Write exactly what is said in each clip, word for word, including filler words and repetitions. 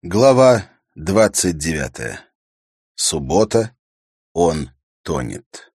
Глава двадцать девятая. Суббота. Он тонет.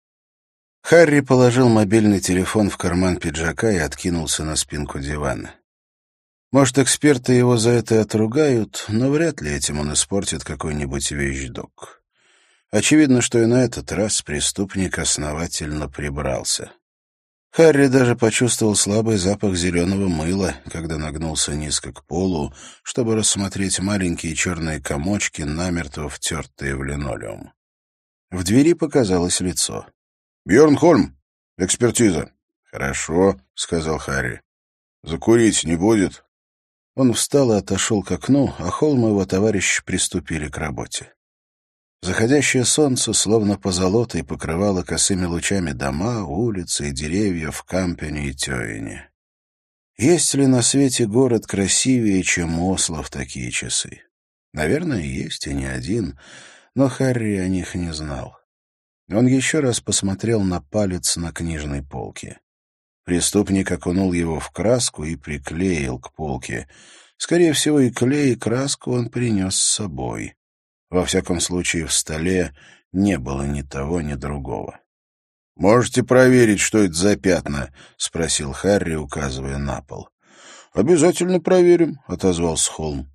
Харри положил мобильный телефон в карман пиджака и откинулся на спинку дивана. Может, эксперты его за это отругают, но вряд ли этим он испортит какой-нибудь вещдок. Очевидно, что и на этот раз преступник основательно прибрался. Харри даже почувствовал слабый запах зеленого мыла, когда нагнулся низко к полу, чтобы рассмотреть маленькие черные комочки, намертво втертые в линолеум. В двери показалось лицо. «Бьерн Хольм, экспертиза». «Хорошо», — сказал Харри. «Закурить не будет?» Он встал и отошел к окну, а Холм и его товарищи приступили к работе. Заходящее солнце, словно позолотой, покрывало косыми лучами дома, улицы и деревья в Кампене и Тёине. Есть ли на свете город красивее, чем Осло в такие часы? Наверное, есть, и не один, но Харри о них не знал. Он еще раз посмотрел на палец на книжной полке. Преступник окунул его в краску и приклеил к полке. Скорее всего, и клей, и краску он принес с собой. Во всяком случае, в столе не было ни того, ни другого. «Можете проверить, что это за пятна?» — спросил Харри, указывая на пол. «Обязательно проверим», — отозвался Холм.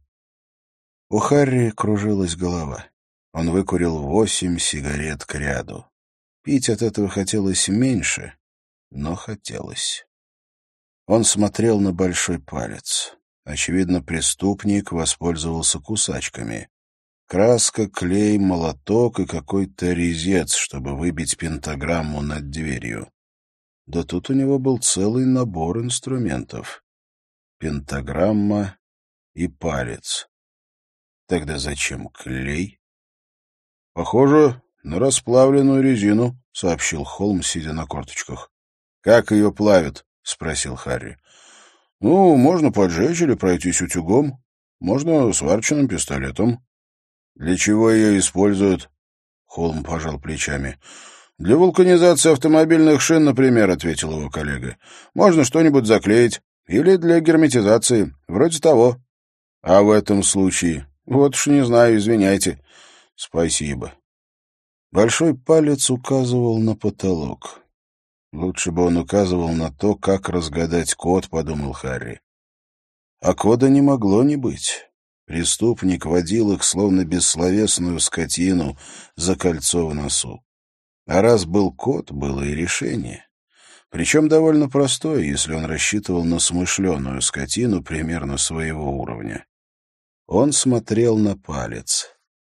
У Харри кружилась голова. Он выкурил восемь сигарет кряду. Пить от этого хотелось меньше, но хотелось. Он смотрел на большой палец. Очевидно, преступник воспользовался кусачками. Краска, клей, молоток и какой-то резец, чтобы выбить пентаграмму над дверью. Да тут у него был целый набор инструментов. Пентаграмма и палец. Тогда зачем клей? — Похоже на расплавленную резину, — сообщил Холм, сидя на корточках. — Как ее плавят? — спросил Харри. — Ну, можно поджечь или пройтись утюгом. Можно сварочным пистолетом. «Для чего ее используют?» Холм пожал плечами. «Для вулканизации автомобильных шин, например», — ответил его коллега. «Можно что-нибудь заклеить. Или для герметизации. Вроде того». «А в этом случае?» «Вот уж не знаю, извиняйте». «Спасибо». Большой палец указывал на потолок. «Лучше бы он указывал на то, как разгадать код», — подумал Харри. А кода не могло не быть. Преступник водил их, словно бессловесную скотину, за кольцо в носу. А раз был код, было и решение. Причем довольно простое, если он рассчитывал на смышленую скотину примерно своего уровня. Он смотрел на палец.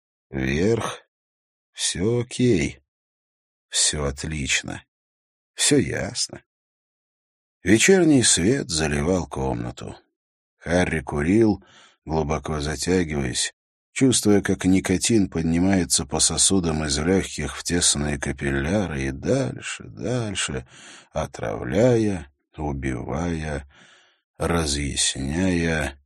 Вверх. Все окей. Все отлично. Все ясно. Вечерний свет заливал комнату. Харри курил, глубоко затягиваясь, чувствуя, как никотин поднимается по сосудам из легких в тесные капилляры и дальше, дальше, отравляя, убивая, разъясняя.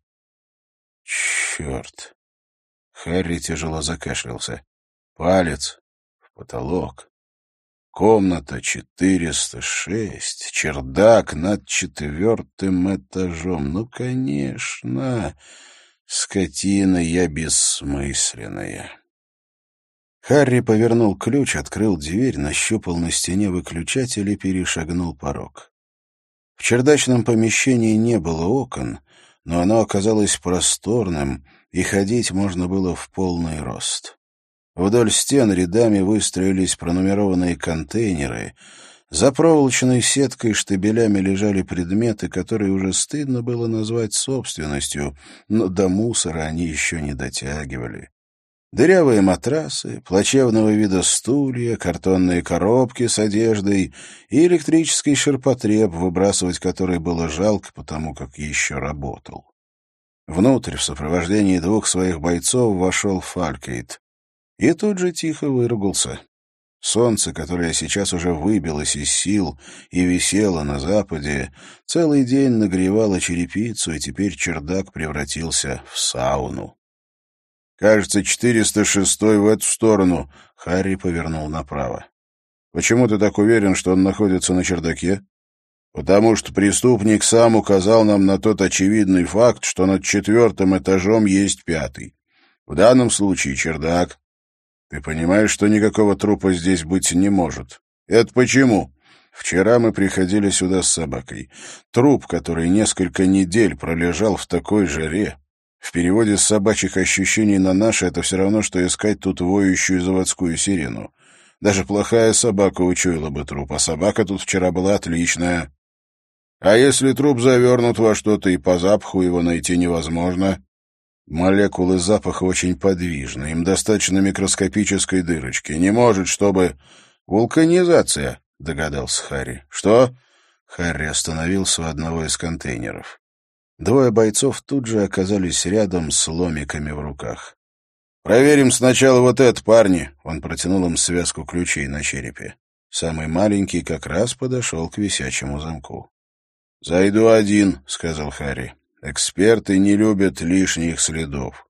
Черт! Харри тяжело закашлялся. Палец в потолок. Комната четыреста шесть, чердак над четвертым этажом. Ну, конечно... Скотина я бессмысленная. Харри повернул ключ, открыл дверь, нащупал на стене выключатель и перешагнул порог. В чердачном помещении не было окон, но оно оказалось просторным, и ходить можно было в полный рост. Вдоль стен рядами выстроились пронумерованные контейнеры. За проволочной сеткой штабелями лежали предметы, которые уже стыдно было назвать собственностью, но до мусора они еще не дотягивали. Дырявые матрасы, плачевного вида стулья, картонные коробки с одеждой и электрический ширпотреб, выбрасывать который было жалко, потому как еще работал. Внутрь в сопровождении двух своих бойцов вошел Фалькейт и тут же тихо выругался. Солнце, которое сейчас уже выбилось из сил и висело на западе, целый день нагревало черепицу, и теперь чердак превратился в сауну. «Кажется, четыреста шестой в эту сторону», — Харри повернул направо. «Почему ты так уверен, что он находится на чердаке?» Потому что преступник сам указал нам на тот очевидный факт, что над четвертым этажом есть пятый. В данном случае чердак. Ты понимаешь, что никакого трупа здесь быть не может. Это почему? Вчера мы приходили сюда с собакой. Труп, который несколько недель пролежал в такой жаре. В переводе с собачьих ощущений на наши это все равно, что искать тут воющую заводскую сирену. Даже плохая собака учуяла бы труп, а собака тут вчера была отличная. А если труп завернут во что-то и по запаху его найти невозможно? Молекулы запаха очень подвижны, им достаточно микроскопической дырочки. Не может, чтобы... Вулканизация, догадался Харри. Что? Харри остановился у одного из контейнеров. Двое бойцов тут же оказались рядом с ломиками в руках. «Проверим сначала вот это, парни!» Он протянул им связку ключей на черепе. Самый маленький как раз подошел к висячему замку. «Зайду один», — сказал Харри. «Эксперты не любят лишних следов».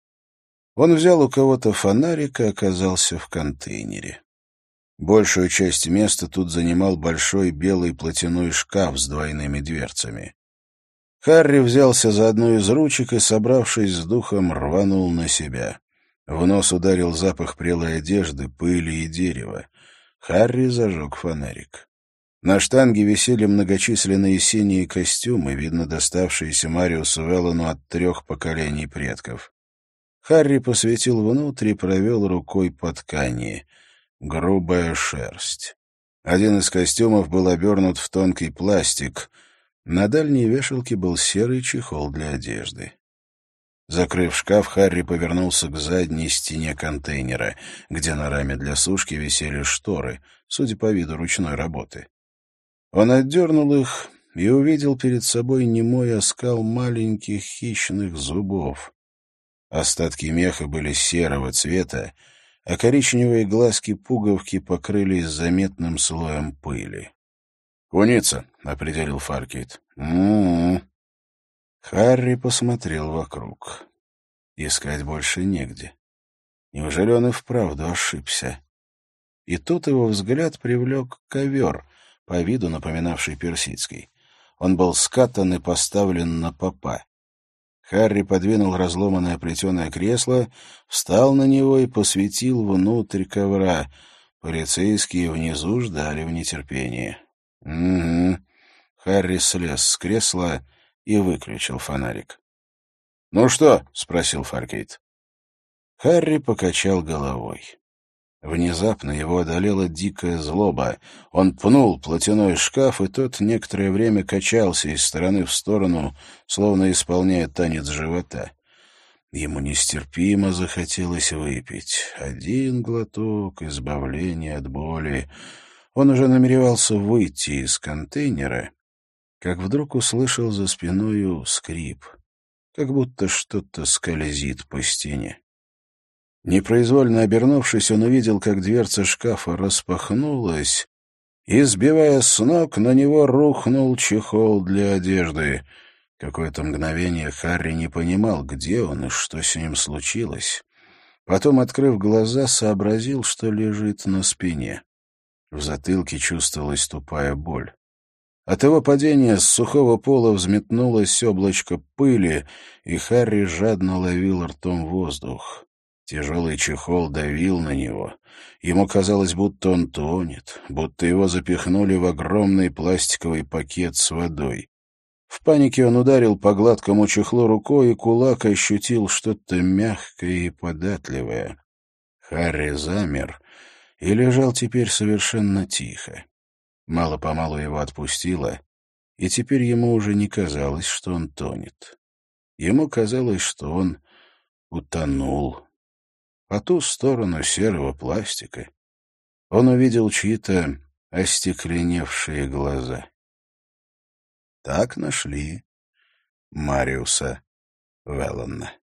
Он взял у кого-то фонарик и оказался в контейнере. Большую часть места тут занимал большой белый платяной шкаф с двойными дверцами. Харри взялся за одну из ручек и, собравшись с духом, рванул на себя. В нос ударил запах прелой одежды, пыли и дерева. Харри зажег фонарик. На штанге висели многочисленные синие костюмы, видно, доставшиеся Мариусу Веллону от трех поколений предков. Харри посветил внутрь и провел рукой по ткани. Грубая шерсть. Один из костюмов был обернут в тонкий пластик. На дальней вешалке был серый чехол для одежды. Закрыв шкаф, Харри повернулся к задней стене контейнера, где на раме для сушки висели шторы, судя по виду ручной работы. Он отдернул их и увидел перед собой немой оскал маленьких хищных зубов. Остатки меха были серого цвета, а коричневые глазки-пуговки покрылись заметным слоем пыли. «Куница», — определил Фаркейт. «М-м-м». Харри посмотрел вокруг. Искать больше негде. Неужели он и вправду ошибся? И тут его взгляд привлек ковер, по виду напоминавший персидский. Он был скатан и поставлен на попа. Харри подвинул разломанное плетеное кресло, встал на него и посветил внутрь ковра. Полицейские внизу ждали в нетерпении. «Угу». Харри слез с кресла и выключил фонарик. «Ну что?» — спросил Фаркейт. Харри покачал головой. Внезапно его одолела дикая злоба. Он пнул платяной шкаф, и тот некоторое время качался из стороны в сторону, словно исполняя танец живота. Ему нестерпимо захотелось выпить. Один глоток, избавление от боли. Он уже намеревался выйти из контейнера, как вдруг услышал за спиною скрип, как будто что-то скользит по стене. Непроизвольно обернувшись, он увидел, как дверца шкафа распахнулась, и, сбивая с ног, на него рухнул чехол для одежды. Какое-то мгновение Харри не понимал, где он и что с ним случилось. Потом, открыв глаза, сообразил, что лежит на спине. В затылке чувствовалась тупая боль. От его падения с сухого пола взметнулось облачко пыли, и Харри жадно ловил ртом воздух. Тяжелый чехол давил на него. Ему казалось, будто он тонет, будто его запихнули в огромный пластиковый пакет с водой. В панике он ударил по гладкому чехлу рукой, и кулак ощутил что-то мягкое и податливое. Харри замер и лежал теперь совершенно тихо. Мало-помалу его отпустило, и теперь ему уже не казалось, что он тонет. Ему казалось, что он утонул. По ту сторону серого пластика он увидел чьи-то остекленевшие глаза. Так нашли Мариуса Веллона.